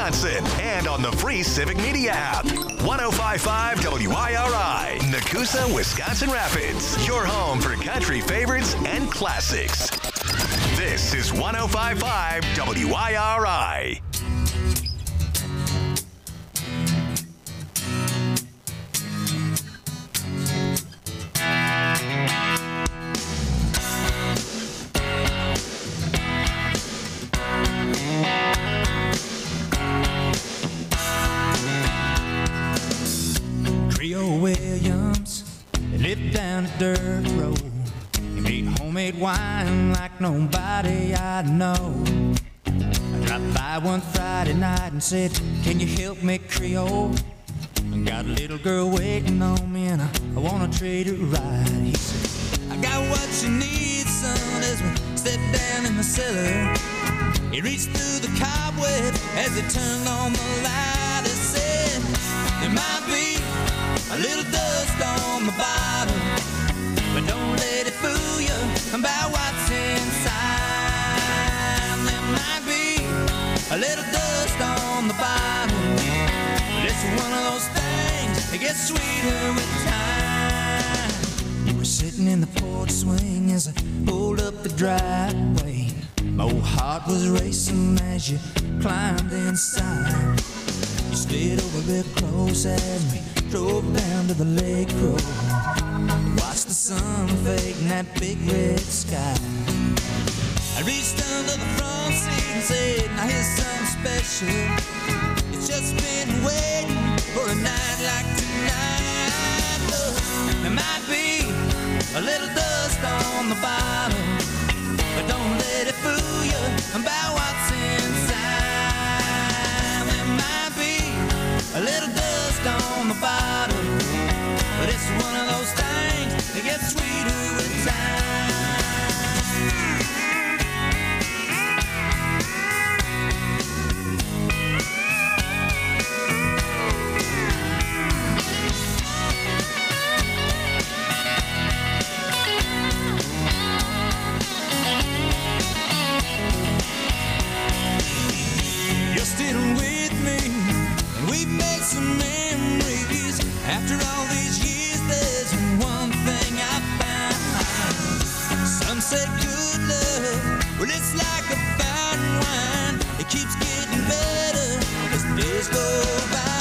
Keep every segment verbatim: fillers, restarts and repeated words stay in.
Wisconsin, and on the free Civic Media app. one oh five point five W I R I, Nakusa, Wisconsin Rapids. Your home for country favorites and classics. This is one oh five point five W I R I. Creole Williams, they lived down a dirt road. He made homemade wine like nobody I know. I dropped by one Friday night and said, can you help me, Creole? I got a little girl waiting on me and I, I wanna treat her right. He said, I got what you need, son, as we step down in the cellar. He reached through the cobweb as he turned on the light. He said, there might be a little dust on the bottom, but don't let it fool you about what's inside. There might be a little dust on the bottom, but it's one of those things that gets sweeter with time. You were sitting in the porch swing as I pulled up the driveway. My old heart was racing as you climbed inside. You slid over real close as we drove down to the lake road. Watched the sun fade in that big red sky. I reached under the front seat and said, now here's something special. It's just been waiting for a night like tonight. Look, there might be a little dust on the bottom, but don't let it fool you about what's inside. There might be a little dust on the bottom, but it's one of those things that gets sweeter with time. You're still with me, and we've made some memories. After all these years, there's one thing I found. Some say good love, well, it's like a fine wine. It keeps getting better as the days go by.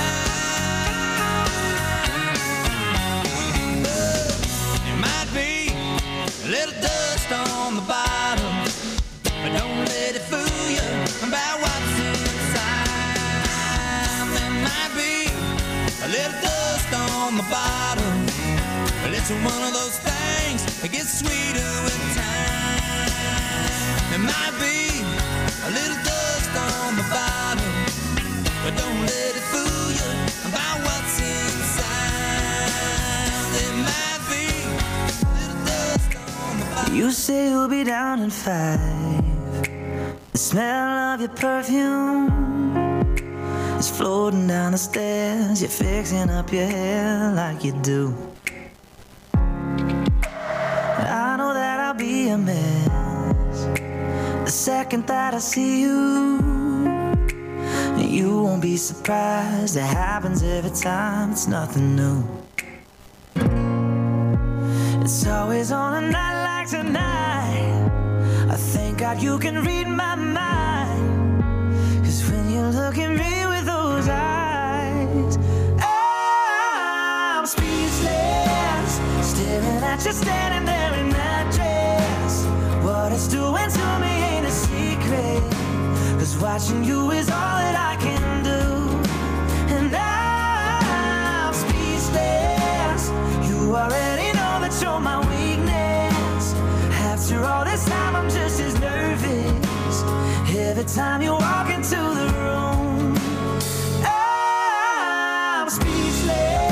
But there might be a little dust on the bottom, but don't let it fool you about what's inside. There might be a little dust on the bottom, but it's one of those things that gets sweeter with time. There might be a little dust on the bottom, but don't let it fool you about what's inside. There might be a little dust on the bottom. You say you'll be down in five. The smell of your perfume is floating down the stairs. You're fixing up your hair like you do. I know that I'll be a mess the second that I see you. You won't be surprised, it happens every time, it's nothing new. It's always on a night like tonight. I thank God you can read my mind, 'cause when you look at me with those eyes, I'm speechless, staring at you standing there in that dress. What it's doing to me ain't a secret, 'cause watching you is all that I can do. And I'm speechless, you already know that you're my weakness. After all this time I'm just as nervous every time you walk into the room. I'm speechless.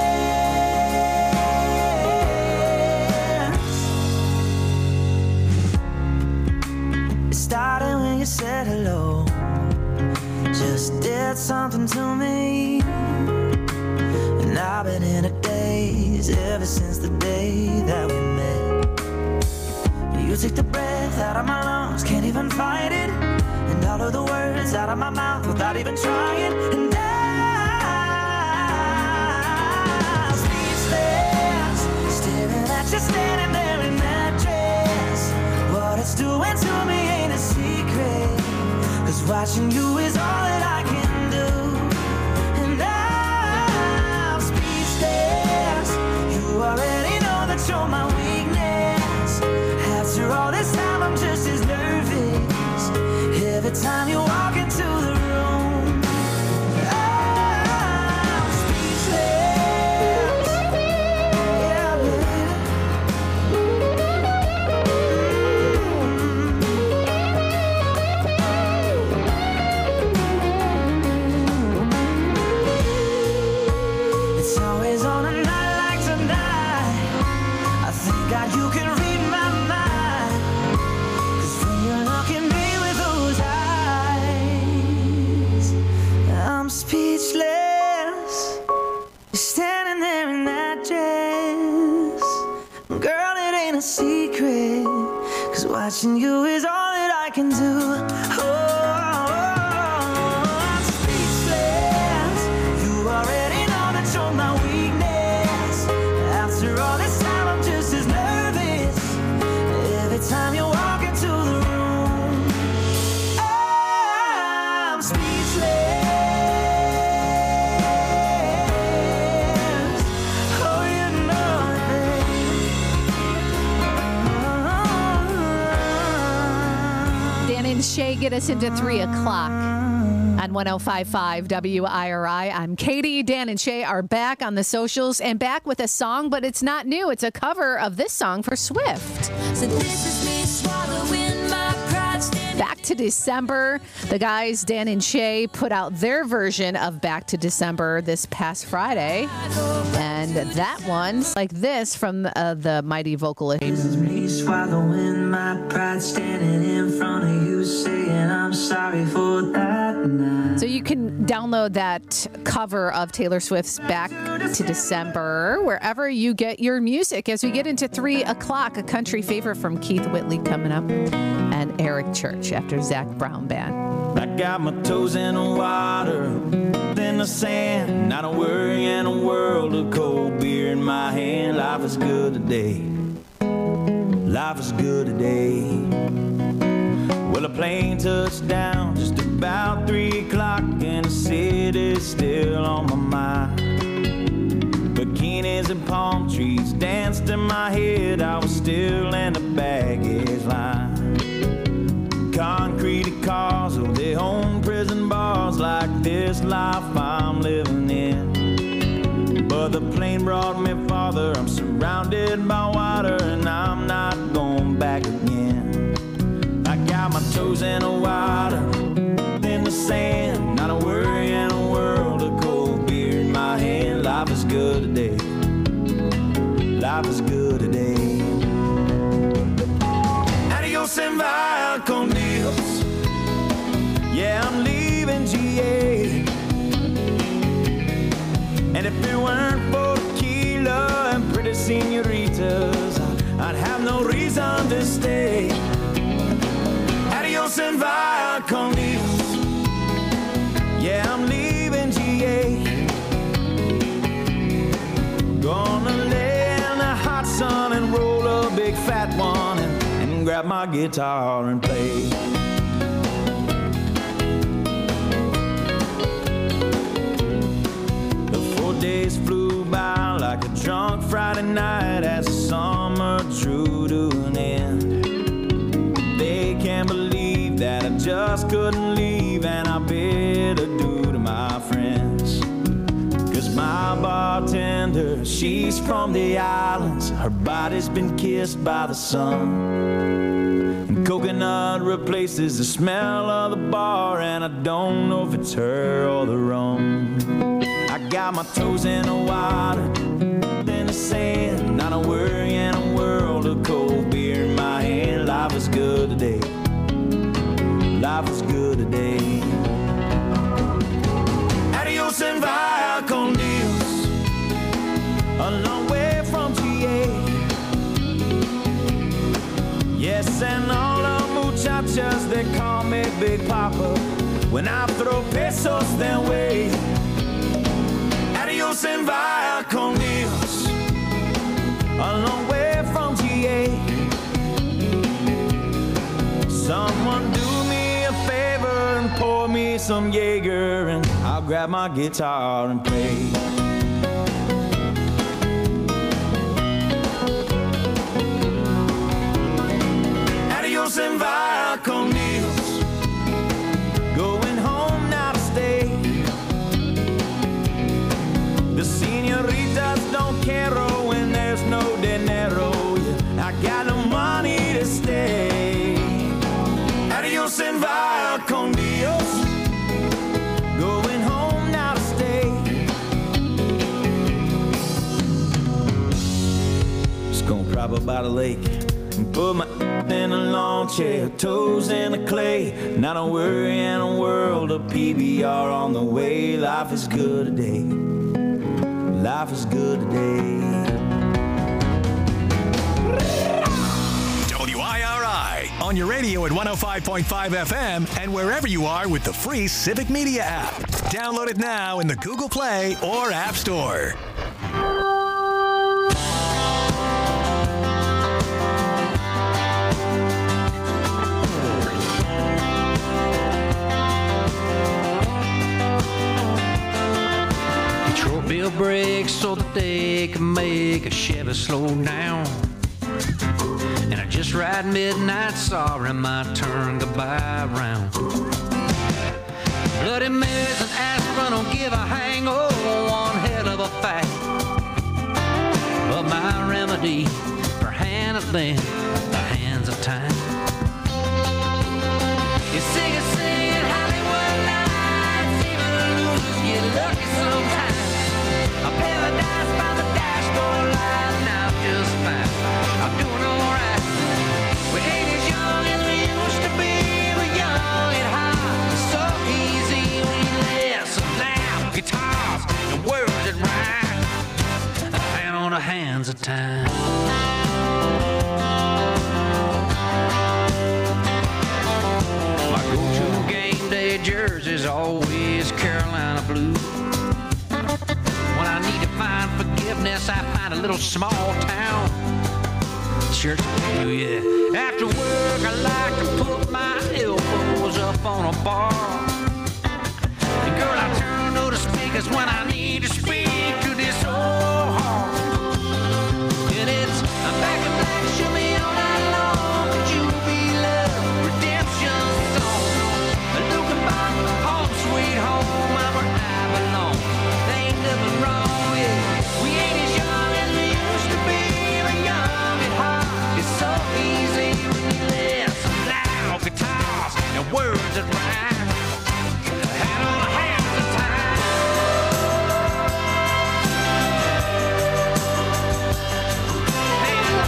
It started when you said hello, just did something to me. And I've been in a daze ever since the day that we met. You take the breath out of my lungs, can't even fight it. And all of the words out of my mouth without even trying. And I'm speechless, staring at you standing there in that dress. What it's doing to me ain't a secret, 'cause watching you is all that I can do. And I'm speechless, you already know that you're my weakness. After all this time I'm just as nervous every time you walk into the room. I'm speechless. Yeah, baby. It's always on a night like tonight. I thank God you can read my mind, 'cause when you look at me with those eyes, I'm speechless. You're standing there in that dress. Girl, it ain't a secret, 'cause watching you is all that I can do. Oh, I'm speechless. You already know that you're my weakness. After all this time, I'm just as nervous every time you walk into the room. I'm speechless. Oh, you know it, babe. Dan and Shay get us into three o'clock on one oh five point five W I R I. I'm Katie. Dan and Shay are back on the socials and back with a song, but it's not new. It's a cover of this song for Swift. So this is me swallowing my pride, standing Back to December. The guys, Dan and Shay, put out their version of Back to December this past Friday. And that one's like this from uh, the mighty vocalist. Me swallowing my pride, standing in front of you, saying I'm sorry for that night. So you can download that cover of Taylor Swift's Back to December wherever you get your music. As we get into three o'clock, a country favorite from Keith Whitley coming up, and Eric Church after Zach Brown Band. I got my toes in the water, in the sand, not a worry in a world of cold beer in my hand. Life is good today. Life is good today. Well, a plane touched down just about three o'clock, and the city's still on my mind. Bikinis and palm trees danced in my head. I was still in the baggage line. Concrete cars, oh, they own prison bars, like this life I'm living in. But the plane brought me farther. I'm surrounded by water, and I'm not going back again. I got my toes in the water, in the sand, not a worry in a world of cold beer in my hand. Life is good today. Life is good today. Adios and via con Dios. Yeah, I'm leaving G A. And if it weren't for tequila and pretty senoritas, I'd have no reason to stay. Adios and via con Dios. Yeah, I'm leaving G A. Gonna lay in the hot sun and roll a big fat one, and, and grab my guitar and play. The four days flew by like a drunk Friday night as the summer drew to an end. They can't believe that I just couldn't leave, and I bid adieu to my friends. 'Cause my bartender, she's from the islands. Her body's been kissed by the sun, and coconut replaces the smell of the bar, and I don't know if it's her or the rum. I got my toes in the water, in the sand, not a worry in a world of cold beer in my hand. Life is good today. Life is good today. Adios and via con Dios. A long way from G A. Yes, and all the muchachas, they they call me Big Papa. When I throw pesos their way. Adios and via con Dios. A long way from G A. Someone do me a favor and pour me some Jaeger, and I'll grab my guitar and play. Adios and via con Dios. Going home now to stay. The senoritas don't care when there's no dinero. Yeah, I got no money to stay. Adios and via con Dios. Going home now to stay. Just gonna prop up by the lake and put my in a lawn chair, toes in the clay. Not a worry in a world of P B R on the way. Life is good today. Life is good today. W I R I on your radio at one oh five point five F M and wherever you are with the free Civic Media app. Download it now in the Google Play or App Store. Bill brakes so that they can make a Chevy slow down. And I just ride midnight, sorry my turn to buy around. Bloody Marys and aspirin don't give a hang, oh, one hell of a fact. But my remedy for handling the hands of time. You sing it, sing it, Hollywood nights, even the losers get lucky sometimes. A paradise by the dashboard light, now just fine. I'm doing alright. We ain't as young as we used to be. We're young and hot, so easy. We let some loud guitars and words that rhyme. A hand on the hands of time. My go-to game day jersey's always Carolina blue. When I need to find forgiveness, I find a little small town church blue, yeah. After work, I like to put my elbows up on a bar. And girl, I turn to the speakers when I need to speak to this old heart. And it's I'm back in black, show me all night long. Could you be love, redemption song? Looking back, home sweet home, I'm where I belong. There ain't nothing wrong, yeah. We ain't as young as we used to be. We're young and hot. It's so easy when you let some loud guitars and words that rhyme. Hand on the hands of time. Hands of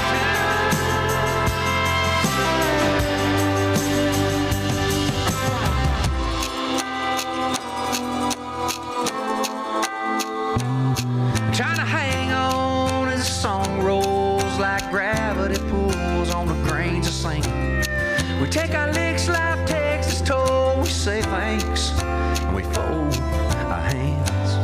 trying to hang on as the song rolls like gravity pulls on the grains of sand. We take our licks, life takes its toll. We say thanks and we fold our hands.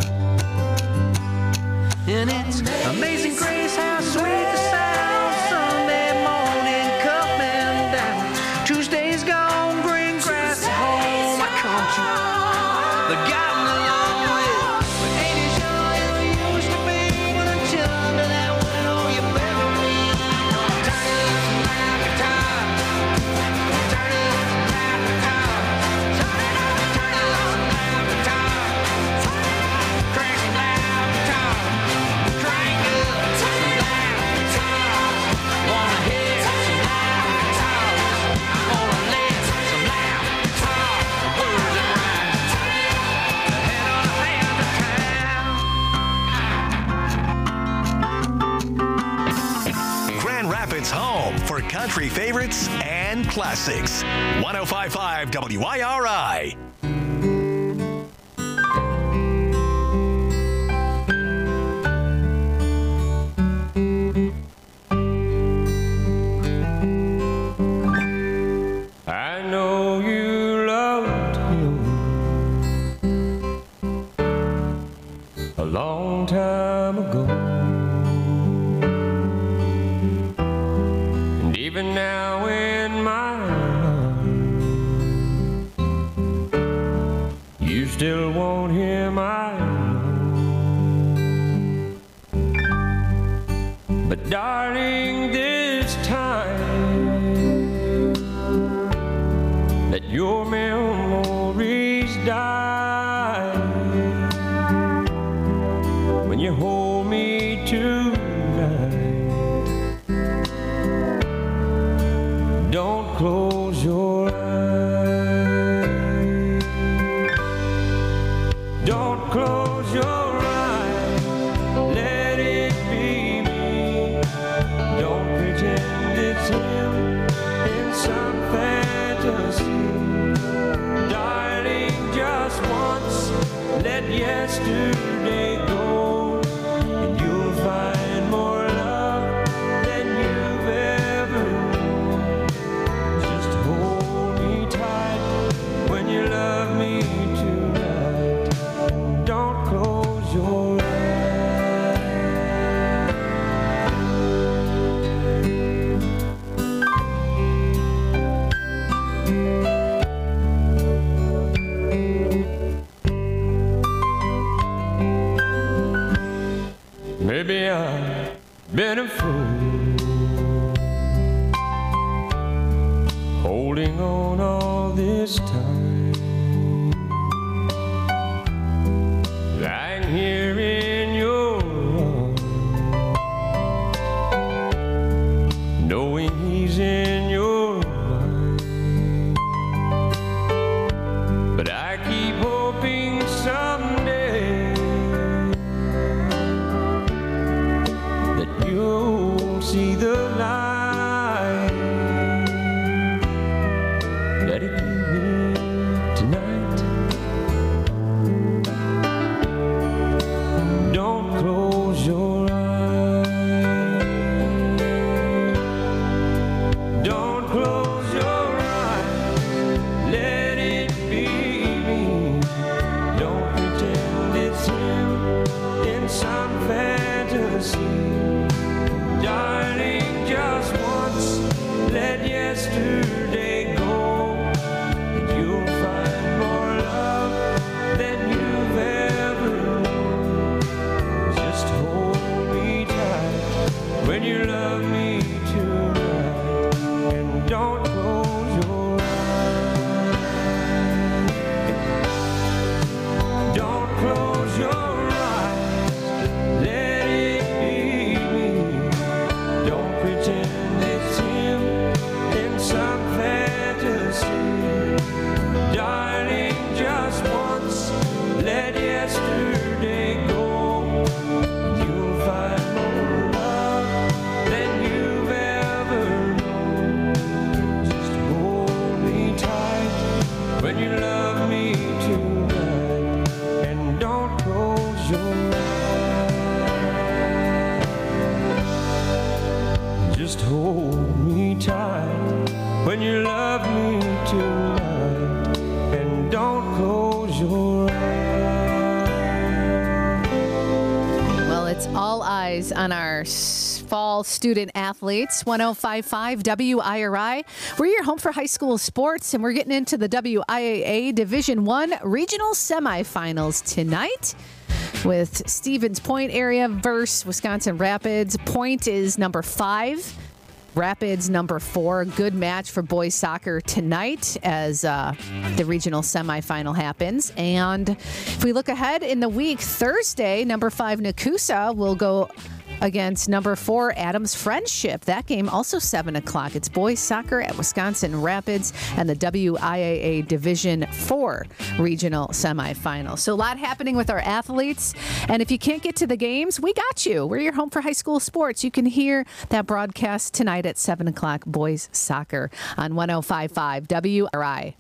And it's amazing grace how sweet the sound. Sunday morning coming down. Tuesday's gone, green grass at home. I come to the gotten along with. We ain't as young as we used to be. When I'm chilling to that window, you better leave. Turn it up some loud guitar. Turn it up some loud guitar. Turn it up, turn it up some loud guitar. Crank some loud guitar. Crank up some loud guitars. Wanna hear some loud guitars. I wanna let some loud guitars. Words that rhyme. The head on the hand of town. Grand Rapids home for country favorites and classics. one oh five point five W I R I. I know But darling, this time let your memories die when you hold me tonight. Don't close your eyes. Don't close your eyes. Let it be me. Don't pretend it's him in some fantasy. Darling, just once, let yesterday go, and you'll find more love than you've ever known. Just hold me tight when you love me tonight. Don't close your eyes. Maybe I've been a fool, holding on all this time, lying here in your arms, knowing he's in your mind. But I keep hoping someday that you'll see the light. Let it be me tonight. Don't close your eyes. Don't close your eyes. Let it be me. Don't pretend it's him in some fantasy. Darling, just once, let yesterday go, and you'll find more love than you've ever known. Just hold me tight when you love me tonight, and don't close your eyes. Don't close your eyes. Let it be me. Don't pretend it's him in some fantasy. Darling, just once, let yesterday go, and you'll find more love than you've ever known. Just hold me tight when you love me tonight, and don't close your eyes. Just hold me tight when you love me tonight, and don't close your eyes. Well, it's all eyes on our s- fall student athletes. one oh five point five W I R I. We're your home for high school sports, and we're getting into the W I A A Division One regional semifinals tonight, with Stevens Point area versus Wisconsin Rapids. Point is number five. Rapids number four. Good match for boys soccer tonight as uh, the regional semifinal happens. And if we look ahead in the week, Thursday, number five Nakusa will go against number four Adams Friendship. That game also seven o'clock. It's boys soccer at Wisconsin Rapids and the W I A A Division Four regional semifinal. So a lot happening with our athletes. And if you can't get to the games, we got you. We're your home for high school sports. You can hear that broadcast tonight at seven o'clock, boys soccer on one oh five point five W I R I.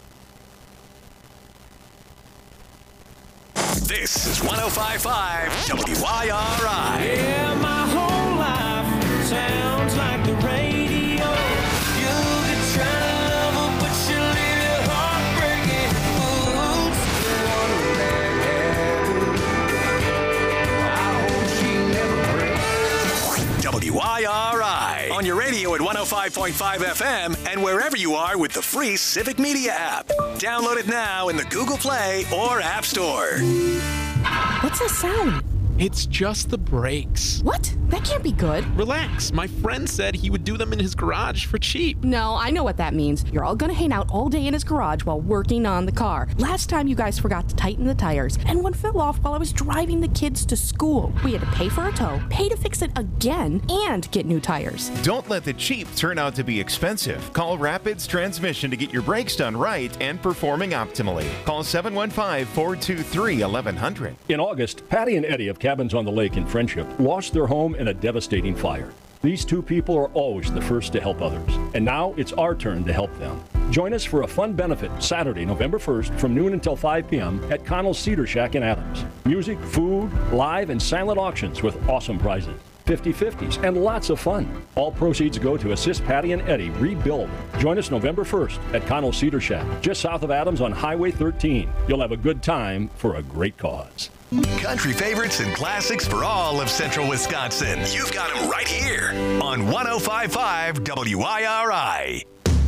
This is one oh five point five W I R I. Yeah, my whole life sounds like the radio. You could try to love her, but she'll leave your heart breaking. Oops, the one that happened. I hope she never breaks. W I R I. On your radio at one oh five point five F M and wherever you are with the free Civic Media app. Download it now in the Google Play or App Store. What's that sound? It's just the brakes. What? That can't be good. Relax. My friend said he would do them in his garage for cheap. No, I know what that means. You're all gonna hang out all day in his garage while working on the car. Last time you guys forgot to tighten the tires, and one fell off while I was driving the kids to school. We had to pay for a tow, pay to fix it again, and get new tires. Don't let the cheap turn out to be expensive. Call Rapids Transmission to get your brakes done right and performing optimally. Call seven one five, four two three, eleven hundred. In August, Patty and Eddie of Cabins on the Lake in Friendship lost their home in a devastating fire. These two people are always the first to help others, and now it's our turn to help them. Join us for a fun benefit Saturday, November first from noon until five p.m. at Connell's Cedar Shack in Adams. Music, food, live and silent auctions with awesome prizes, fifty-fifties, and lots of fun. All proceeds go to assist Patty and Eddie rebuild. Join us November first at Connell's Cedar Shack, just south of Adams on Highway thirteen. You'll have a good time for a great cause. Country favorites and classics for all of Central Wisconsin. You've got them right here on one oh five point five W I R I.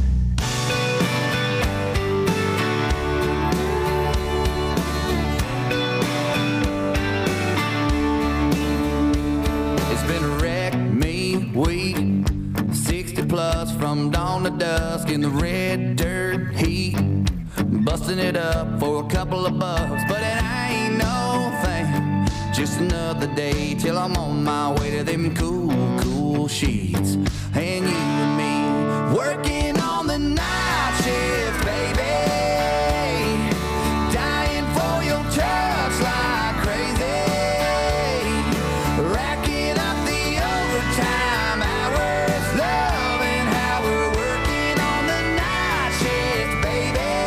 It's been a wreck me week, sixty plus from dawn to dusk in the red dirt heat, busting it up for a couple of bucks, but it ain't no thing, just another day till I'm on my way to them cool, cool sheets, and you and me working on the night shift, baby, dying for your touch like crazy, racking up the overtime hours, loving how we're working on the night shift, baby.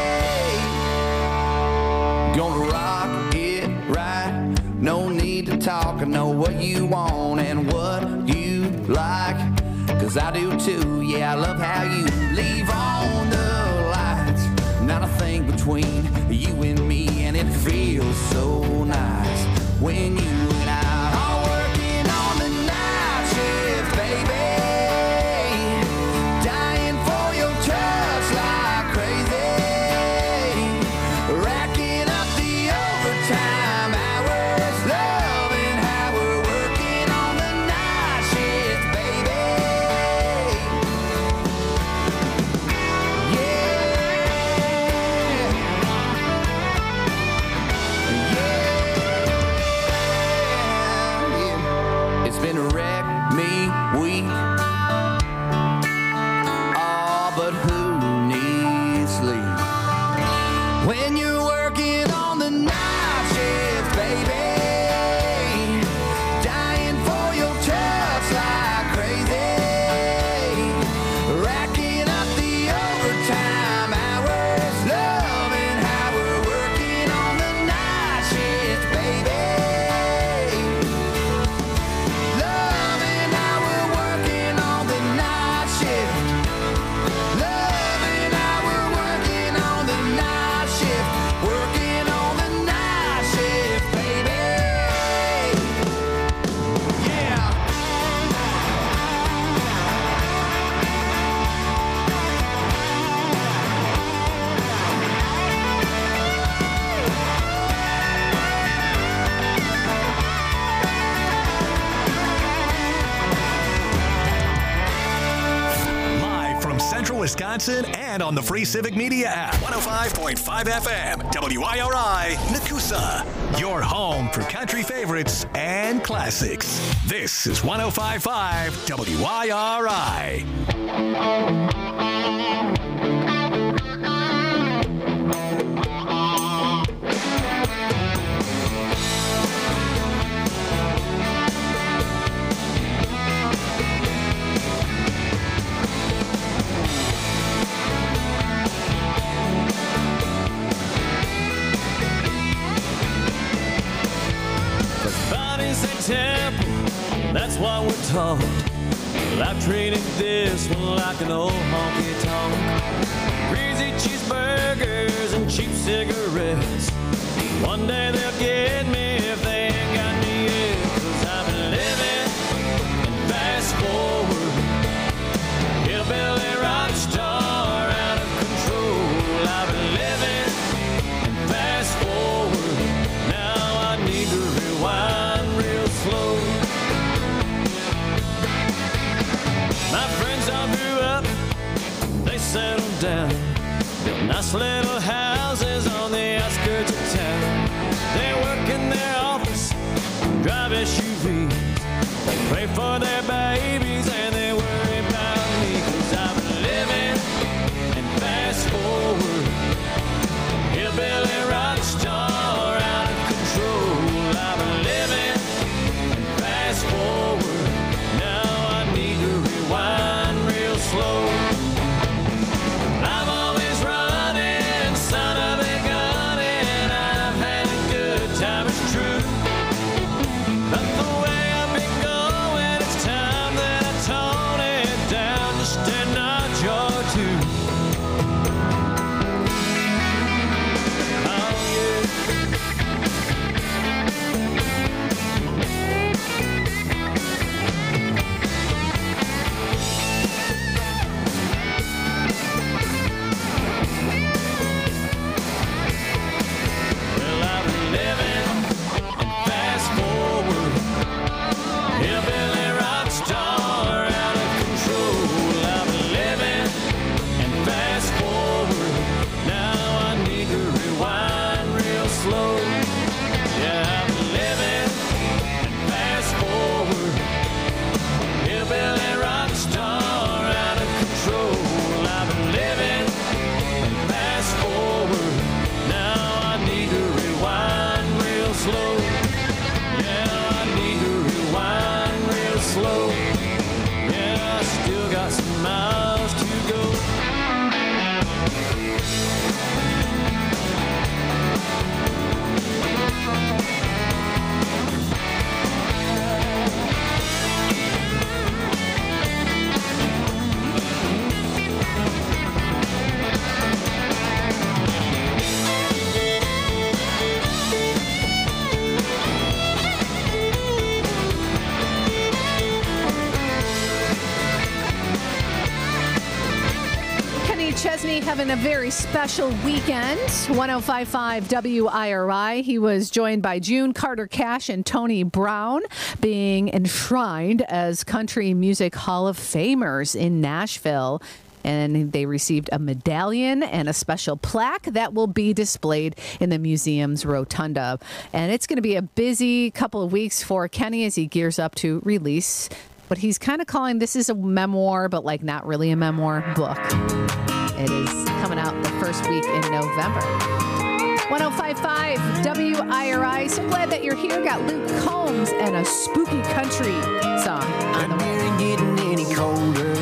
Gonna rock it right, no need to talk, I know what you want and what you like, cause I do too, yeah, I love how you leave on the lights, not a thing between you and me, and it feels so nice when you and I are working on the night shift, baby, dying for your touch like crazy, racking up the overtime hours, loving how we're working on the night shift, baby. Yeah. It's been a wreck me week. Oh, but who needs sleep when you're working on the night shift, baby, dying for your touch like crazy, racking up the overtime hours, loving how we're working on the night shift, baby, loving how we're working on the night shift, loving how we're working on the night shift, working on the night shift, baby. Yeah. Live from Central Wisconsin and on the free Civic Media app. one oh five point five F M, W I R I, Nakusa. Your home for country favorites and classics. This is one oh five point five W I R I. Body's a temple, that's what we're taught. Well, I've treated this one like an old honky tonk. Greasy cheeseburgers and cheap cigarettes. One day they'll get me if they ain't got me yet. 'Cause I've been living and fast forward. Hillbilly rock star out of control. I've been living and fast forward. Now I need to rewind real slow. drive S U V, pray for their babies, and they worry about me. Cause I've been living and fast forward, hillbilly rock star out of control. I've been living and fast forward, now I need to rewind real slow. I'm always running, son of a gun, and I've had a good time, it's true. But the way I've been going, it's time that I tone it down just a notch or two. Oh yeah. Well, I've been living and fast forward, hillbilly rock star out of control. I've been living and fast forward, now I need to rewind real slow. Yeah, I've been living and fast forward, hillbilly rock star out of control. I've been living and fast forward, now I need to rewind real slow. Yeah, I need to rewind real slow. Yeah, I still got some miles to go. Kenny Chesney having a very special weekend. one oh five point five W I R I. He was joined by June Carter Cash and Tony Brown, being enshrined as Country Music Hall of Famers in Nashville. And they received a medallion and a special plaque that will be displayed in the museum's rotunda. And it's going to be a busy couple of weeks for Kenny as he gears up to release what he's kind of calling, this is a memoir, but like not really a memoir, book. It is coming out the first week in November. one oh five point five W I R I. So glad that you're here. Got Luke Combs and a spooky country song on the way. It ain't getting any colder,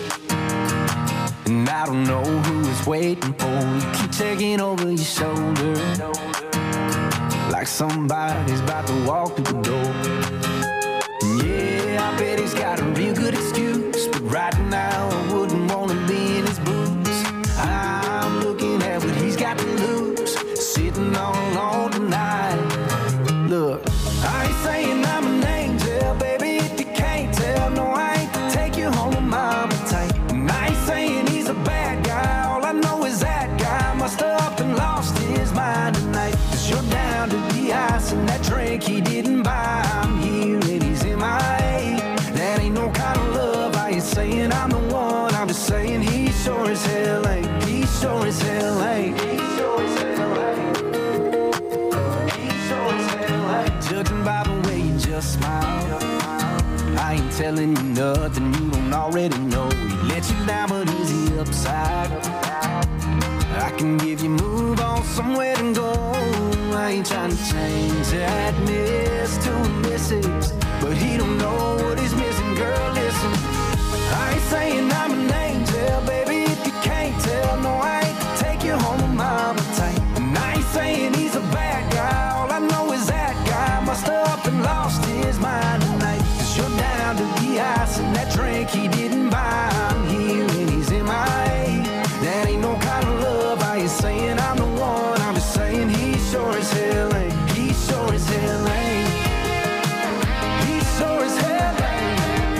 and I don't know who is waiting for you. Keep checking over your shoulder, like somebody's about to walk through the door. Yeah, I bet he's got a real good excuse, but right now I wouldn't want to be in his boots. I'm looking at what he's got to lose, sitting all alone tonight. Look, I ain't saying I'm an angel, baby, if you can't tell. No, I ain't to take you home with mama tight. And I ain't saying he's a bad guy, all I know is that guy must have up and lost his mind tonight. Cause you're down to the ice and that drink he didn't buy. I'm here and he's in my A. That ain't no kind of love, I ain't saying I'm the one. I'm just saying he sure as hell ain't. He sure as hell ain't. He sure as hell ain't. He sure as hell ain't. Judging by the way you just smile, I ain't telling you nothing you don't already know. He let you down, but is he upside? I can give you move on somewhere to go. I ain't trying to change that miss to a missus, but he don't know what he's missing. Girl, listen, I ain't saying I'm an angel, baby, if you can't tell. No, I ain't to take you home with mama tight. And I ain't saying he's a bad guy, all I know is that guy must have up and lost his mind tonight. Cause you're down to the ice and that drink he didn't buy. I'm here and he's in my A. That ain't no kind of love, I ain't saying I'm the one. I'm just saying he sure as hell ain't. He sure as hell ain't. He sure as hell ain't.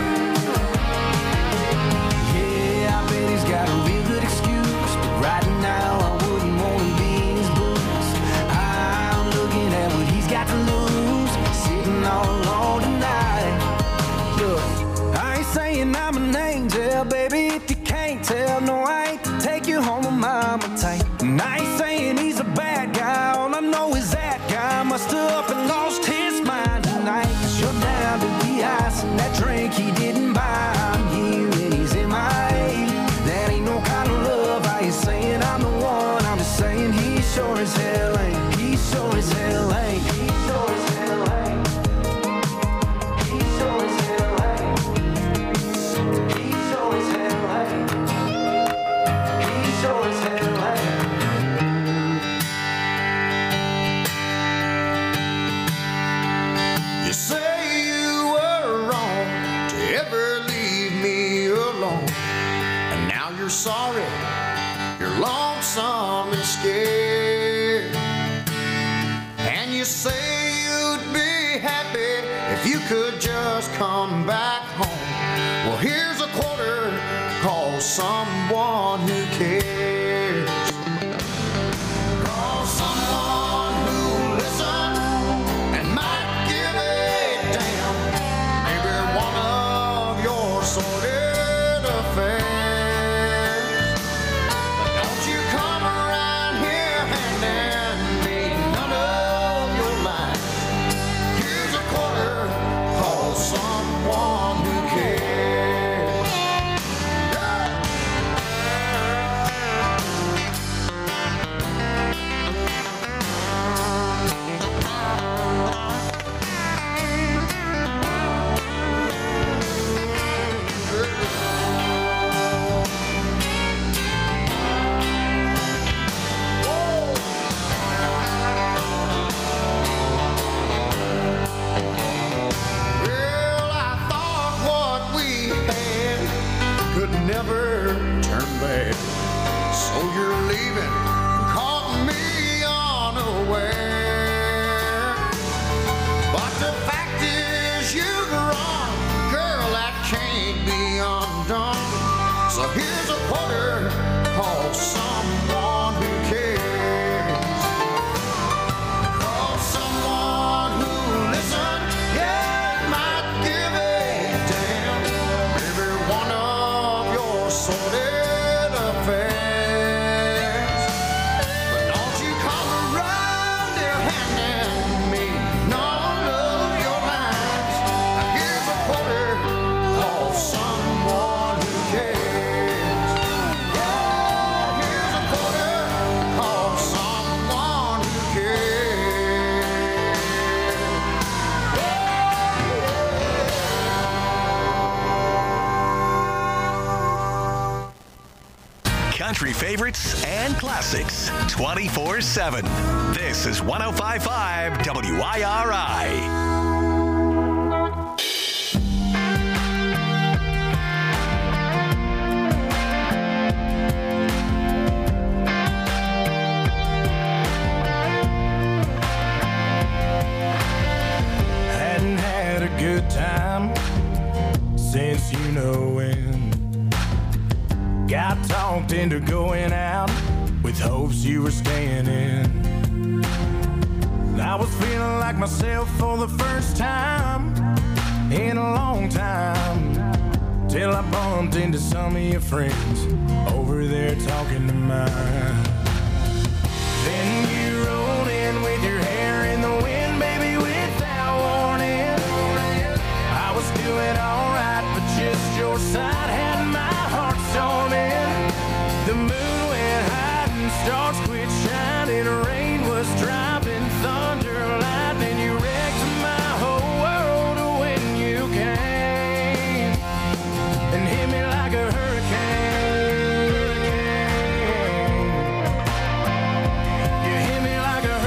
Yeah, I bet he's got a real good excuse, but right now I wouldn't want to be in his boots. I'm looking at what he's got to lose, sitting all alone tonight. Look, I ain't saying I'm an angel, baby, if you can't tell. No, I ain't to take you home with mama tight. And I ain't saying he's a bad guy, all I know is that guy must have up and lost his mind tonight. the ice and that drink he didn't buy. I'm here and he's in my A. That ain't no kind of love. I ain't saying I'm the one. I'm just saying he sure as hell ain't. He sure as hell ain't. He sure as hell ain't. He sure as hell ain't. He sure as hell ain't. He sure as hell ain't. You say you were wrong to ever leave me alone, and now you're sorry, you're lonesome and scared. And you say you'd be happy if you could just come back home. Well, here's a quarter, call someone who cares. Call someone who'll listen and might give a damn. Maybe one of your sordid affairs. But don't you come around here handing me none of your lies. Here's a quarter, call someone who cares. Well, I thought what we had could never turn bad. So you're leaving, caught me unaware. But the fact is you're wrong, girl, that can't be undone. So here's a quarter, call someone who cares. Call someone who'll listen, yeah, might give a damn. Maybe one of your sordid affairs. But don't you come around here handing me none of your lines. Here's a quarter, call someone who cares. Yeah, here's a quarter, call someone who cares. Country favorites and classics twenty-four seven. This is one oh five point five W I R I. Hadn't had a good time since you know when. Got talked into going out with hopes you were staying in. I was feeling like myself for the first time in a long time, till I bumped into some of your friends over there talking to mine. Then you rolled in with your hair in the wind, baby, without warning. I was doing alright, but just your side had my heart storming. The moon went high and stars quit shining. Rain was dropping, thunder, lightning. You wrecked my whole world when you came and hit me like a hurricane. You hit me like a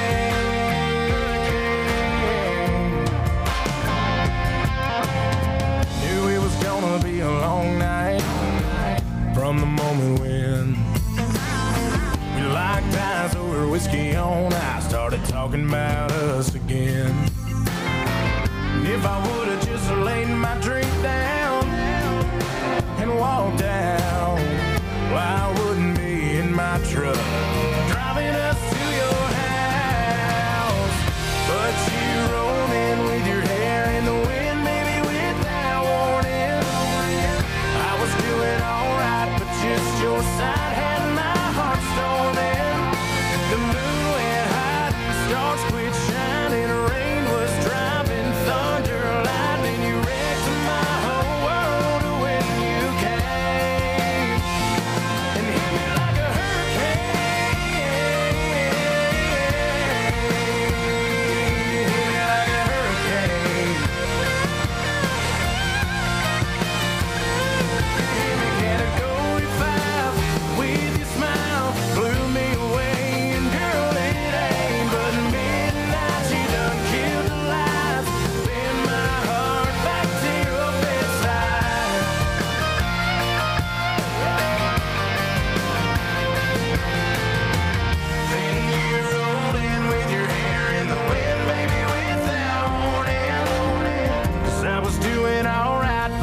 hurricane. Knew it was gonna be a long night from the moment when we locked eyes over whiskey on ice, started talking about us again. And if I would've just laid my drink down and walked out, well, I wouldn't be in my truck driving us to your house. But you rolled in with your hair in the wind, baby, without warning. I was doing alright, but just your side had my heart storming. The moon went high, stars quit shining, rain was dropping, thunder, lightning.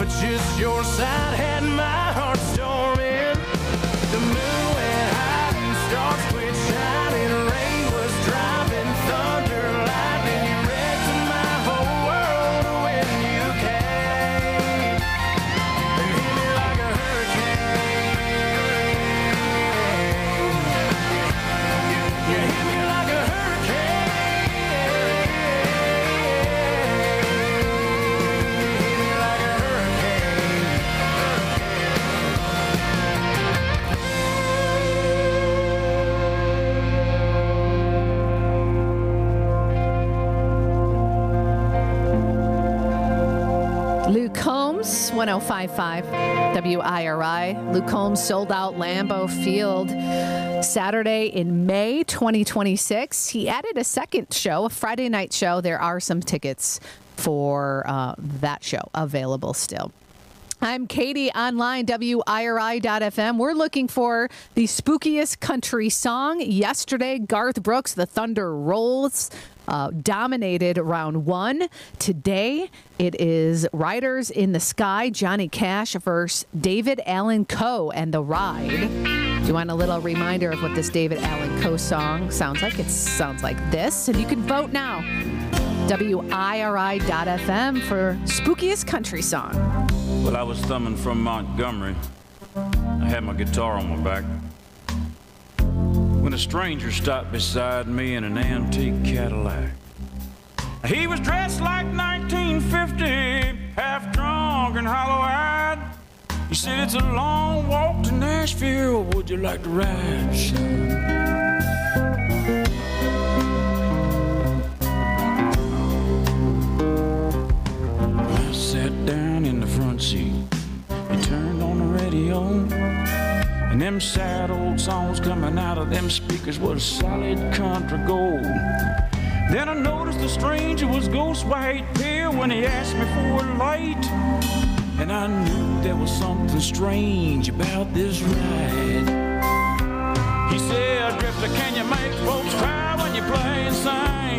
but just your side had my heart storming. The moon went high and stars quit shining. Rain was driving, thunder, lightning. You wrecked my whole world when you came and hit me like a hurricane. You hit me like a hurricane. You hit me like a hurricane. Luke Combs, one oh five point five W I R I. Luke Combs sold out Lambeau Field Saturday in May twenty twenty-six. He added a second show, a Friday night show. There are some tickets for uh, that show available still. I'm Katie, online, W I R I dot F M. We're looking for the spookiest country song. Yesterday, Garth Brooks, The Thunder Rolls, uh, dominated round one. Today, it is Riders in the Sky, Johnny Cash versus David Allan Coe and The Ride. Do you want a little reminder of what this David Allan Coe song sounds like? It sounds like this, and you can vote now. W I R I dot F M for spookiest country song. Well, I was thumbing from Montgomery. I had my guitar on my back when a stranger stopped beside me in an antique Cadillac. He was dressed like nineteen fifty, half drunk and hollow-eyed. He said, "It's a long walk to Nashville. Would you like to ride, son?" I sat down in the front seat. He turned on the radio, and them sad old songs coming out of them speakers was solid country gold. Then I noticed the stranger was ghost white pale when he asked me for a light, and I knew there was something strange about this ride. He said, "Drifter, can you make folks cry when you play and sing?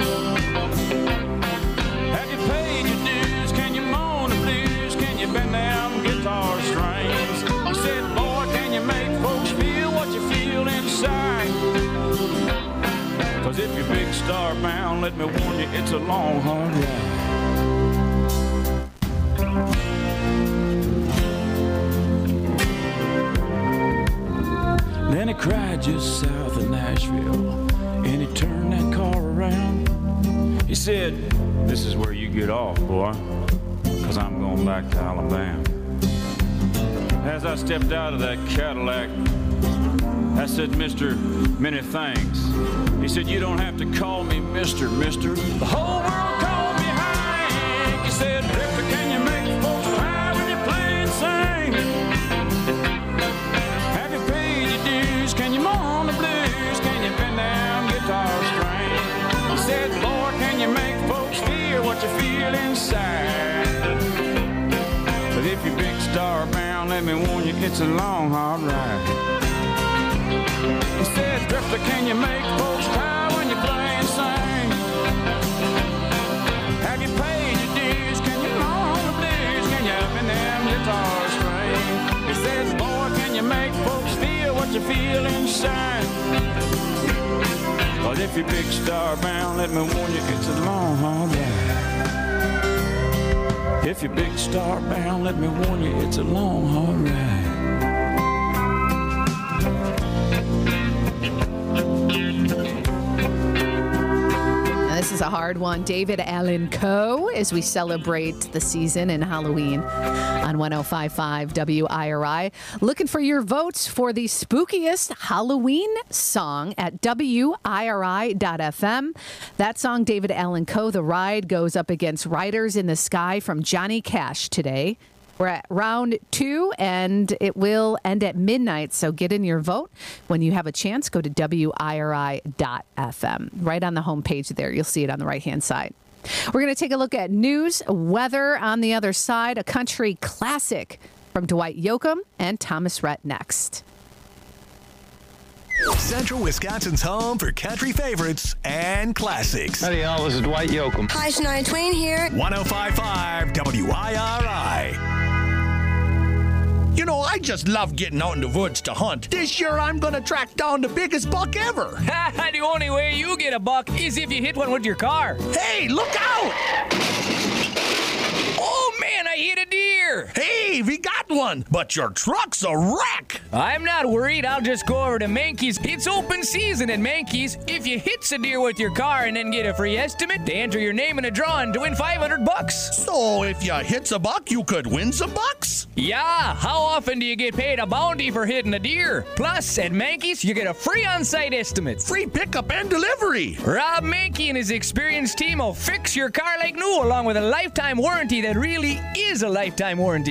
Have you paid your dues? Can you moan the blues? Can you bend them guitar strings?" He said, "Boy, can you make folks feel what you feel inside? 'Cause if you're big star bound, let me warn you, it's a long, hard ride." Then he cried just south of Nashville, and he turned that car around. He said, "This is where you get off, boy, 'cause I'm going back to Alabama." As I stepped out of that Cadillac, I said, "Mister, many thanks." He said, "You don't have to call me Mister, Mister. The whole world called me Hank." He said, "Drifter, can you make folks cry when you play and sing? Have you paid your dues? Can you moan the blues? Can you bend down guitar strings?" He said, "Boy, can you make folks feel what you feel inside? But if you're big star bound, let me warn you, it's a long, hard ride." He said, "Drifter, can you make folks cry when you play and sing? Have you paid your dues? Can you moan the blues? Can you bend them guitar strings?" He says, "Boy, can you make folks feel what you feel inside? But if you're big star bound, let me warn you, it's a long, hard ride. If you're big star bound, let me warn you, it's a long, hard ride." This is a hard one. David Allan Coe, as we celebrate the season and Halloween on one oh five point five W I R I. Looking for your votes for the spookiest Halloween song at W I R I dot F M. That song, David Allan Coe, The Ride, goes up against Riders in the Sky from Johnny Cash today. We're at round two, and it will end at midnight, so get in your vote. When you have a chance, go to W I R I dot F M. Right on the homepage there, you'll see it on the right-hand side. We're going to take a look at news, weather on the other side, a country classic from Dwight Yoakam and Thomas Rhett next. Central Wisconsin's home for country favorites and classics. Howdy, y'all. This is Dwight Yoakam. Hi, Shania Twain here. one oh five point five W I R I. You know, I just love getting out in the woods to hunt. This year I'm gonna track down the biggest buck ever. The only way you get a buck is if you hit one with your car. Hey, look out! Oh man, I hit a deer! Hey, we got one, but your truck's a wreck! I'm not worried, I'll just go over to Mankey's. It's open season at Mankey's. If you hit a deer with your car and then get a free estimate, they enter your name in a drawing to win five hundred bucks. So if you hit a buck, you could win some bucks? Yeah, how often do you get paid a bounty for hitting a deer? Plus, at Mankey's, you get a free on-site estimate. Free pickup and delivery. Rob Mankey and his experienced team will fix your car like new, along with a lifetime warranty that really is a lifetime warranty.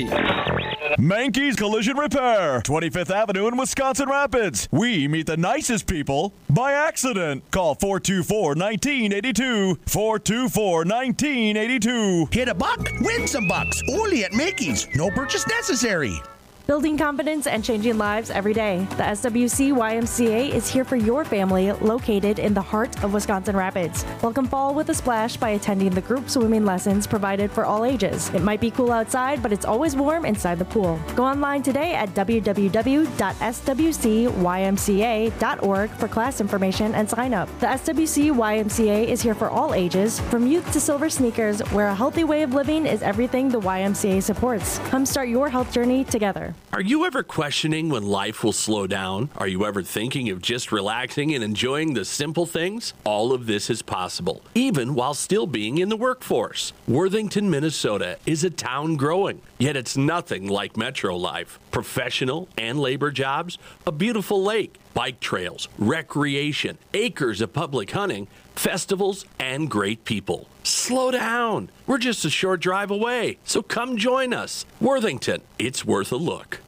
Mankey's Collision Repair, twenty-fifth Avenue in Wisconsin Rapids. We meet the nicest people by accident. Call four two four, one nine eight two. four two four, one nine eight two. Hit a buck, win some bucks. Only at Mankey's. No purchase necessary. Building confidence and changing lives every day. The S W C Y M C A is here for your family, located in the heart of Wisconsin Rapids. Welcome fall with a splash by attending the group swimming lessons provided for all ages. It might be cool outside, but it's always warm inside the pool. Go online today at w w w dot s w c y m c a dot org for class information and sign up. The S W C Y M C A is here for all ages, from youth to silver sneakers, where a healthy way of living is everything the Y M C A supports. Come start your health journey together. Are you ever questioning when life will slow down? Are you ever thinking of just relaxing and enjoying the simple things? All of this is possible, even while still being in the workforce. Worthington, Minnesota is a town growing, yet it's nothing like metro life. Professional and labor jobs, a beautiful lake, bike trails, recreation, acres of public hunting, festivals, and great people. Slow down. We're just a short drive away, so come join us. Worthington, it's worth a look.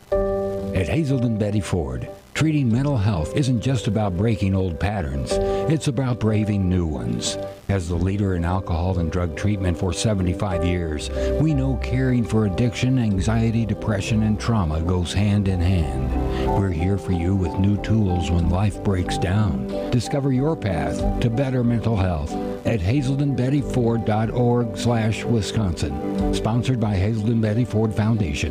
At Hazelden Betty Ford, treating mental health isn't just about breaking old patterns, it's about braving new ones. As the leader in alcohol and drug treatment for seventy-five years, we know caring for addiction, anxiety, depression, and trauma goes hand in hand. We're here for you with new tools when life breaks down. Discover your path to better mental health at hazelden betty ford dot org slash Wisconsin. Sponsored by Hazelden Betty Ford Foundation.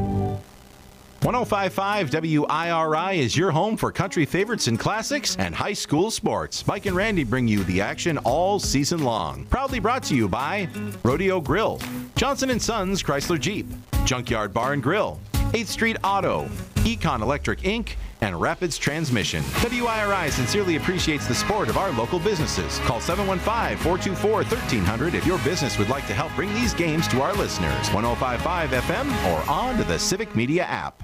one oh five point five W I R I is your home for country favorites and classics and high school sports. Mike and Randy bring you the action all season long. Proudly brought to you by Rodeo Grill, Johnson and Sons Chrysler Jeep, Junkyard Bar and Grill, eighth Street Auto, Econ Electric Incorporated, and Rapids Transmission. W I R I sincerely appreciates the support of our local businesses. Call seven one five, four two four, one three zero zero if your business would like to help bring these games to our listeners. one oh five point five F M or on to the Civic Media app.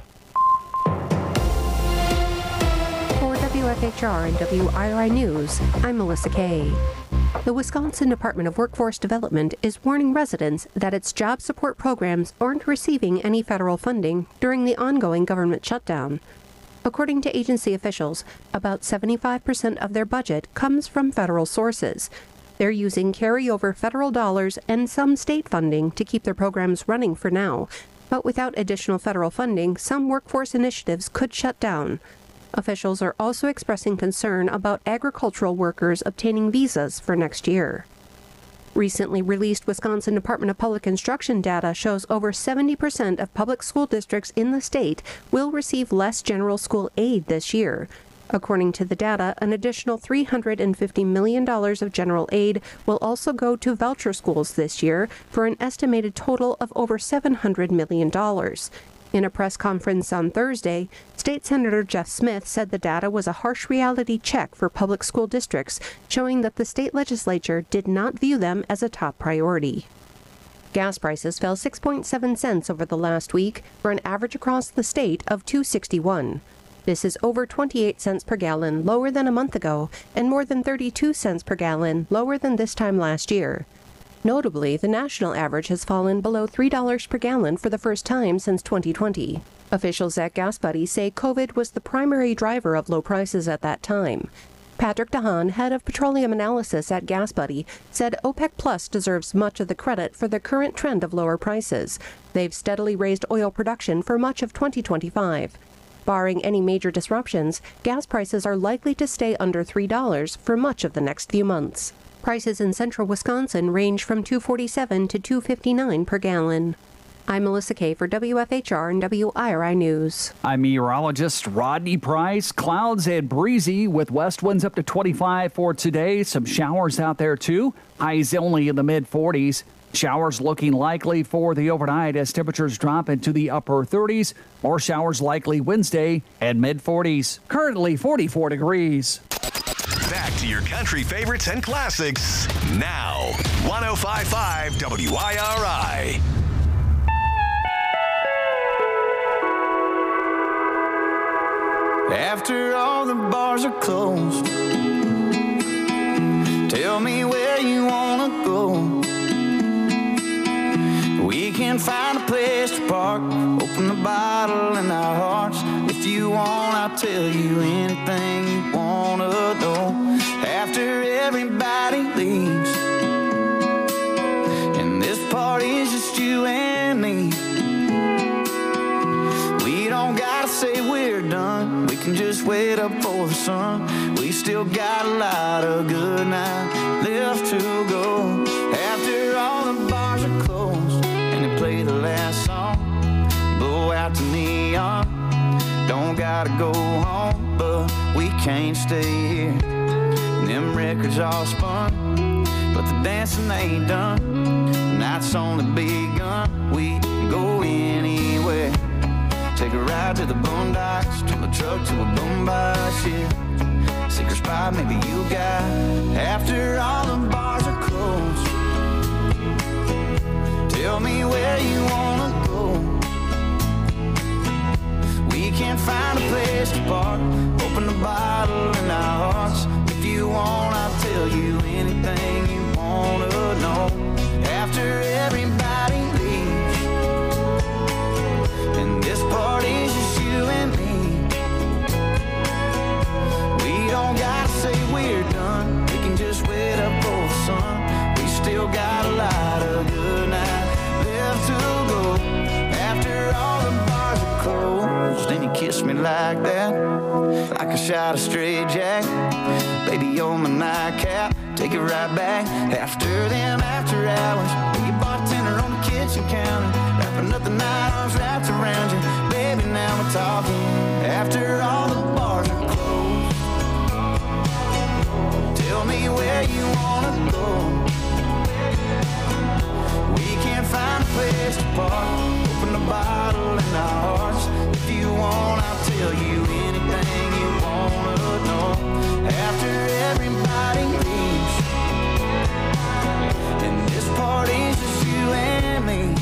For W F H R and W I R I News, I'm Melissa Kay. The Wisconsin Department of Workforce Development is warning residents that its job support programs aren't receiving any federal funding during the ongoing government shutdown. According to agency officials, about seventy-five percent of their budget comes from federal sources. They're using carryover federal dollars and some state funding to keep their programs running for now. But without additional federal funding, some workforce initiatives could shut down. Officials are also expressing concern about agricultural workers obtaining visas for next year. Recently released Wisconsin Department of Public Instruction data shows over seventy percent of public school districts in the state will receive less general school aid this year. According to the data, an additional three hundred fifty million dollars of general aid will also go to voucher schools this year for an estimated total of over seven hundred million dollars. In a press conference on Thursday, State Senator Jeff Smith said the data was a harsh reality check for public school districts, showing that the state legislature did not view them as a top priority. Gas prices fell six point seven cents over the last week for an average across the state of two dollars and sixty-one cents. This is over twenty-eight cents per gallon lower than a month ago and more than thirty-two cents per gallon lower than this time last year. Notably, the national average has fallen below three dollars per gallon for the first time since twenty twenty. Officials at GasBuddy say COVID was the primary driver of low prices at that time. Patrick DeHaan, head of petroleum analysis at GasBuddy, said OPEC Plus deserves much of the credit for the current trend of lower prices. They've steadily raised oil production for much of twenty twenty-five. Barring any major disruptions, gas prices are likely to stay under three dollars for much of the next few months. Prices in central Wisconsin range from two dollars and forty-seven cents to two dollars and fifty-nine cents per gallon. I'm Melissa Kay for W F H R and W I R I News. I'm meteorologist Rodney Price. Clouds and breezy with west winds up to twenty-five for today. Some showers out there too. Highs only in the mid forties. Showers looking likely for the overnight as temperatures drop into the upper thirties. More showers likely Wednesday and mid forties. Currently forty-four degrees. Back to your country favorites and classics now. one oh five point five W I R I. After all the bars are closed, tell me where you wanna go. We can find a place to park, open the bottle in our hearts. If you want, I'll tell you anything you wanna know. After everybody leaves, and this party's just you and me, we don't gotta say we're done. We can just wait up for the sun. We still got a lot of good night left to go. After all the bars are closed and they play the last song, blow out the neon. Don't gotta go home, but we can't stay here. And them records all spun, but the dancing ain't done. The night's only begun. We can go anywhere. Take a ride to the boondocks, turn the truck to a boombox, yeah. Secret spot maybe you got. After all the bars are closed, tell me where you wanna go. We can find a place to park, open the bottle in our hearts. If you want, I'll tell you anything you wanna know. After everybody leaves, and this party's just you and me, we don't gotta say we're done. We can just wait up for the sun. We still got a lot of good night left to go. After all the bars are closed, and you kiss me like that, like a shot of straight jack. Baby, you're my nightcap, take it right back. After them after hours, be a bartender on the kitchen counter, wrapping up the night, arms wrapped around you. Baby, now we're talking. After all the bars are closed, tell me where you wanna go. We can find a place to park, open the bottle in our hearts. If you want, I'll tell you anything you wanna know. After everybody leaves, and this party's just you and me,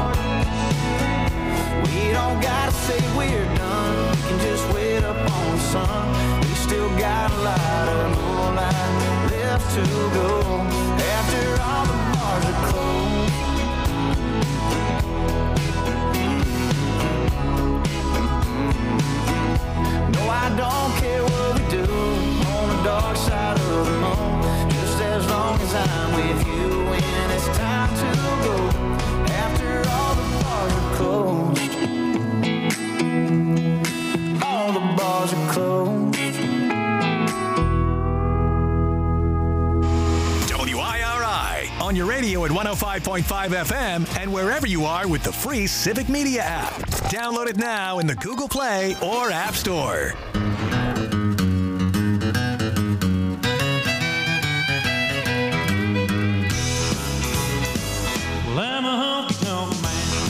we don't gotta say we're done. We can just wait up on the sun. We still got a lot of moonlight left to go. After all the bars are closed, no, I don't care what we do on the dark side of the moon, just as long as I'm with you when it's time to go. After all the bars are closed, all the bars are closed. W I R I on your radio at one oh five point five F M and wherever you are with the free Civic Media app. Download it now in the Google Play or App Store. Well, I'm a honky-tonk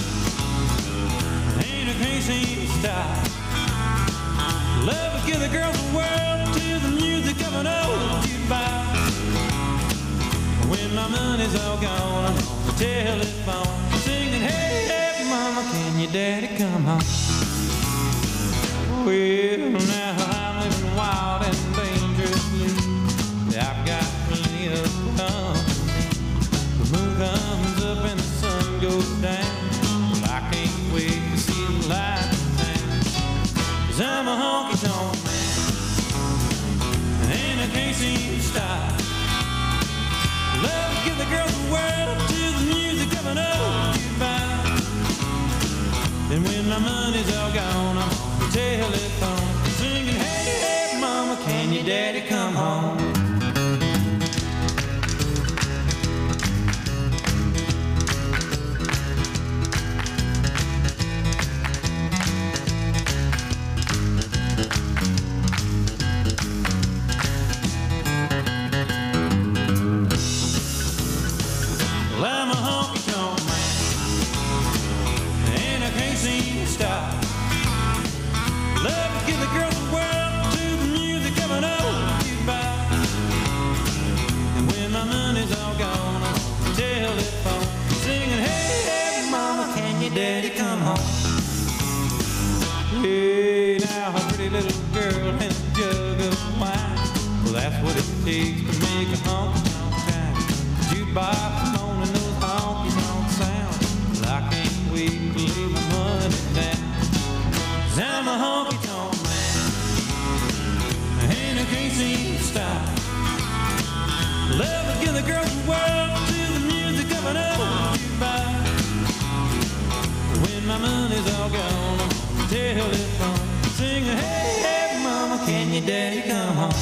man, ain't a crazy style. Love to give the girls the world to the music of an old jukebox. When my money's all gone, I'm on the telephone singing, hey, hey, mama, can your daddy come home? Well, now I'm living wild and dangerously. I've got plenty of company. The moon comes up and the sun goes down. Well, I can't wait to see the light down. 'Cause I'm a honky-tonk man, and I can't seem to stop. Love to give the girls the world to the music of an old jukebox. And when my money's all gone, I'm on the telephone singing, hey, hey, mama, can your daddy come home? give the girls the world to the music of an old jukebox. And when my money's all gone, I'm on the telephone singing, hey, hey, mama, can your daddy come home? Hey, now a pretty little girl and a jug of wine. Well, that's what it takes to make a honky-tonk time. Jukebox moaning those honky-tonk sounds. Well, I can't wait to lay my money down. 'Cause I'm a honky-tonk man, and I can't seem to stop. Love to give the girls the world to the music of an old jukebox. When my money's all gone, I'm on the telephone singing, hey, hey, mama, can your daddy come home?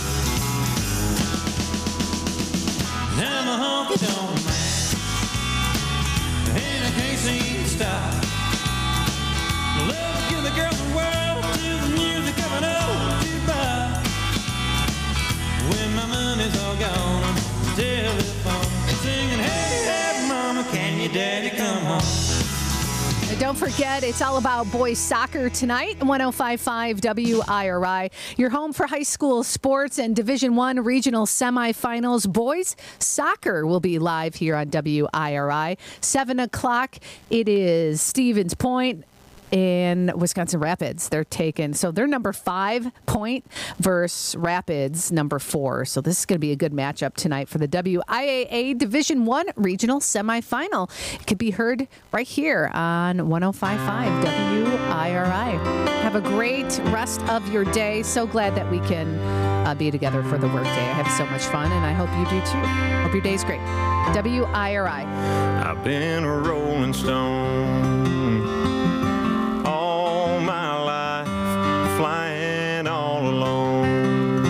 I'm a honky-tonk man, and I can't seem to stop. Love to give the girls the world to the music of an old jukebox. When my money's all gone, I'm on the telephone singing, hey, hey, mama, can your daddy come home? And don't forget, it's all about boys soccer tonight. one oh five point five W I R I, your home for high school sports and Division One regional semifinals. Boys soccer will be live here on W I R I. Seven o'clock. It is Stevens Point in Wisconsin Rapids. They're taken. So they're number five point versus Rapids number four. So this is going to be a good matchup tonight for the W I A A Division One regional semifinal. It could be heard right here on one oh five point five W I R I. Have a great rest of your day. So glad that we can uh, be together for the workday. I have so much fun, and I hope you do too. Hope your day's great. W I R I. I've been a rolling stone all my life, flying all alone,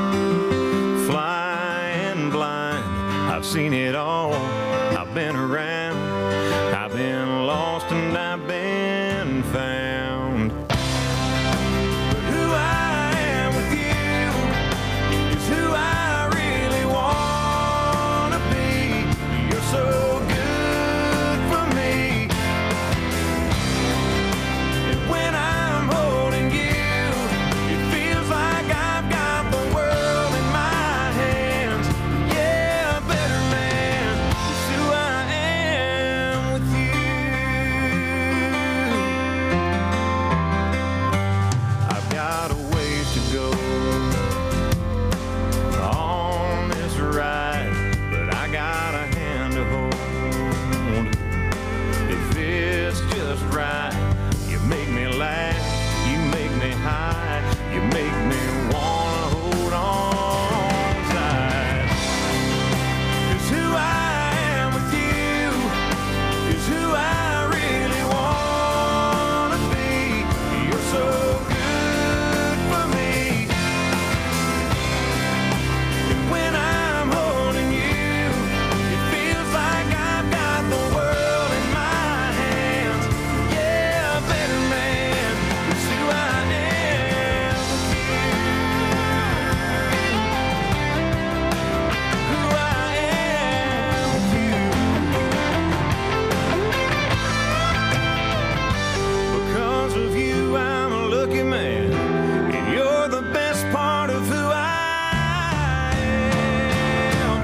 flying blind. I've seen it all, I've been around, I've been lost and I've been found. But who I am with you is who I really want to be. You're so good for me. When I'm holding you, it feels like I've got the world in my hands. Yeah, a better man is who I am with you. I've got a ways to go on this ride, but I got a hand to hold. If it's just right, make me laugh, you make me high, you make me wanna hold on tight. 'Cause who I am with you is who I really wanna be. You're so good for me. And when I'm holding you, it feels like I've got the world in my hands. Yeah, a better man is who I am with you. Who I am with you. Because of you, I'm a lucky man, and you're the best part of who I am.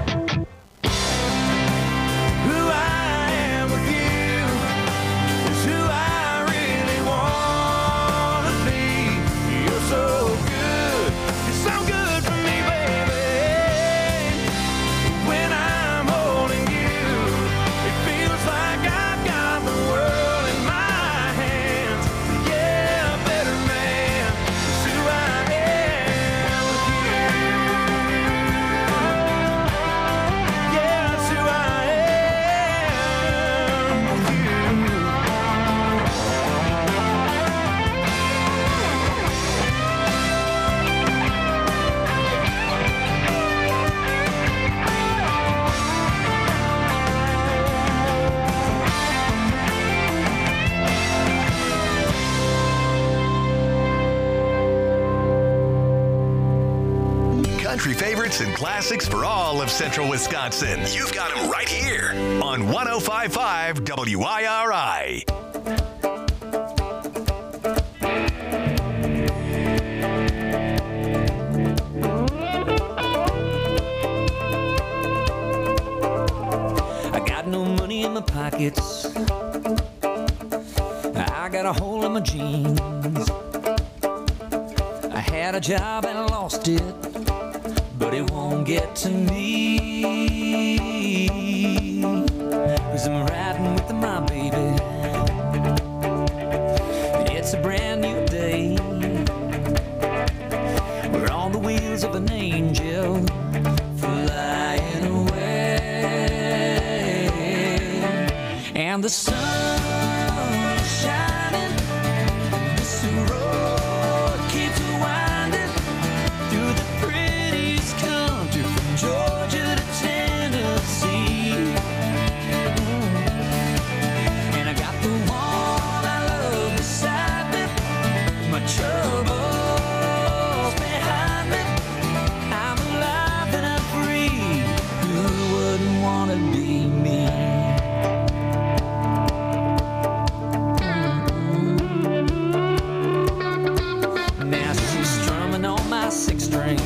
Who I am with you is who I really want to be. You're so good, you're so good for me, baby. When I'm holding you, it feels like I've got the world in my hands. Yeah, a better man is who I am with you. Yeah, it's who I am with you. Country favorites and classics for all of central Wisconsin. You've got them right here on one oh five point five W I R I. got a hole in my jeans. I had a job and I lost it, but it won't get to me. Cause I'm riding with my baby. It's a brand new day. We're on the wheels of an angel flying away. And the sun is shining. This road keeps winding through the prettiest country from Georgia to Tennessee. And I got the one I love beside me. My troubles behind me. I'm alive and I'm free. Who wouldn't want to be me? Now she's strumming on my six string.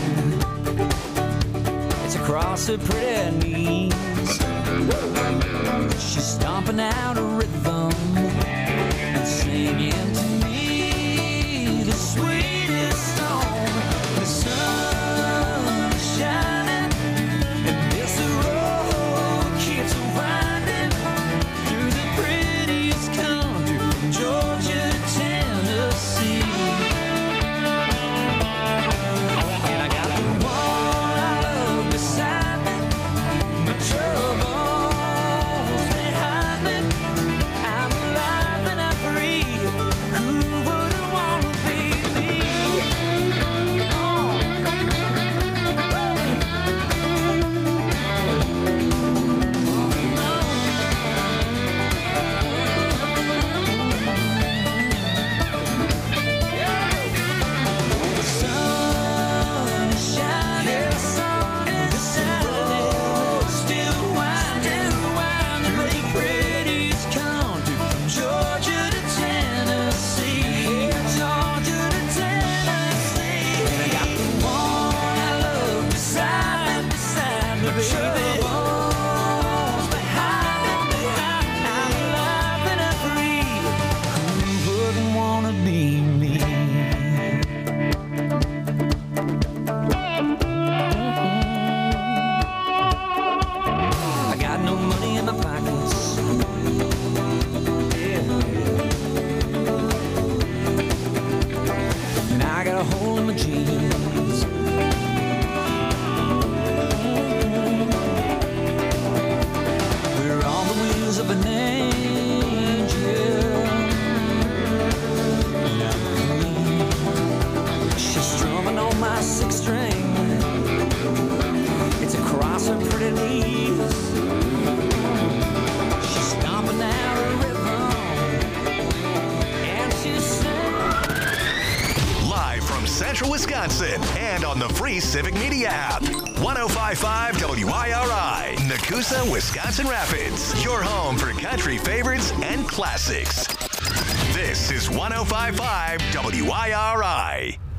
It's across her pretty knees. She's stomping out a rhythm and singing to me the sweetest song. The sun is shining and this road keeps winding through the prettiest country from Georgia to Tennessee. And I got the one I love beside me. My troubles behind me. I'm alive and I'm free. Who wouldn't want to be me? The sun is shining, the sun is shining, still winding, winding through the prettiest country from Georgia to Tennessee, Georgia to Tennessee. And I got the one I love beside, beside me, baby. Troubles behind me, I'm alive and I'm free. Who wouldn't want to be me? I got no money in my pockets. Yeah. And I got a hole in my jeans. We're on the wheels of an angel. She's strumming on my six string. It's across her pretty knees. She's stomping out a rhythm, and she's singing. Live from Central Wisconsin and on the free Civic Media app. one oh five point five W I R I, Nakusa, Wisconsin Rapids. Your home for country favorites and classics. This is one oh five point five W I R I.